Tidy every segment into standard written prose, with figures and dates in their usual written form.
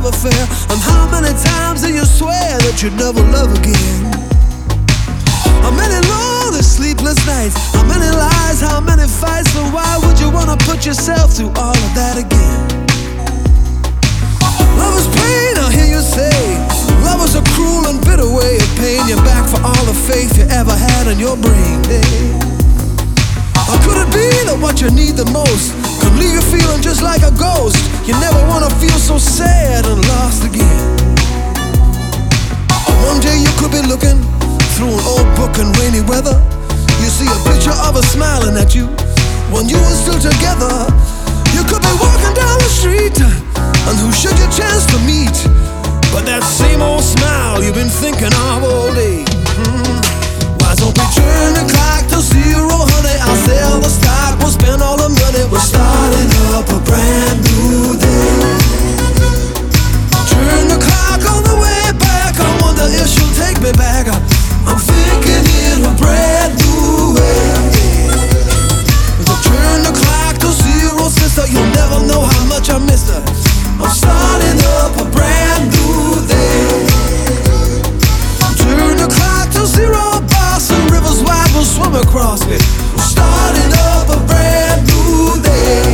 affair? And how many times do you swear that you'd never love again? How many lonely sleepless nights? How many lies? How many fights? So why would you wanna put yourself through all of that again? Love is pain, I hear you say. Love is a cruel and bitter way of paying you back for all the faith you ever had in your brain. Or could it be that what you need the most could leave you feeling just like a ghost? You never wanna feel so sad and lost again. One day you could be looking through an old book in rainy weather. You see a picture of her smiling at you when you were still together. You could be walking down the street, and who should you chance to meet but that same old smile you've been thinking of all day? Why don't we turn the clock to zero, honey? I'll sell the stock, we'll spend all the money. We're starting up a brand new day. Turn the clock on the way back, I wonder if she'll take me back. I'm thinking in a brand new way. Turn the clock to zero, sister, you'll never know how much I missed her. I'm starting up a brand new day. Turn the clock to zero, boss, and rivers wide will swim across me. We're starting up a brand new day.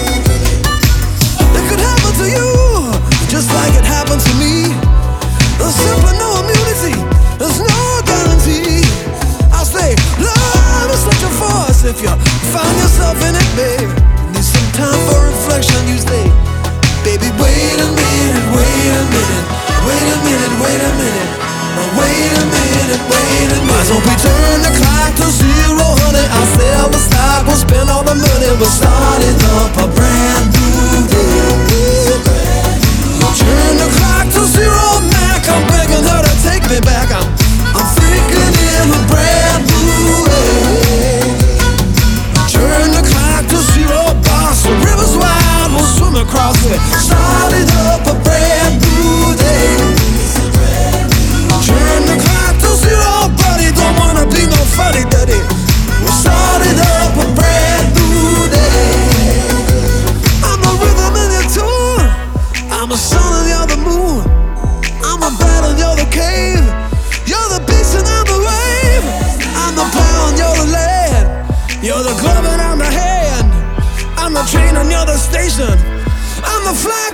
It could happen to you, just like it happened to me. There's simply no immunity, there's no guarantee. I'll say, love is such a force. If you find yourself in it, babe, need some time for reflection, you say, baby, wait a minute, wait a minute, wait a minute, wait a minute, wait a minute, wait a minute. Why don't we turn the clock to zero, honey? I'll sell the stock, we'll spend all the money. We're starting up a brand new day. Turn the clock to zero, Mac, I'm begging her to take me back. I'm thinking in a brand new way. Turn the clock to zero, boss, the river's wide, we'll swim across it. Starting up a brand new day. Turn the clock to zero, buddy, don't wanna be no fuddy-duddy. We're starting up a brand new day. I'm the rhythm in your tune, I'm the sun and you're the moon. I'm the battle and you're the cave. You're the beast and I'm the wave. I'm the plow and you're the land. You're the glove and I'm the hand. I'm the train and you're the station. I'm the flag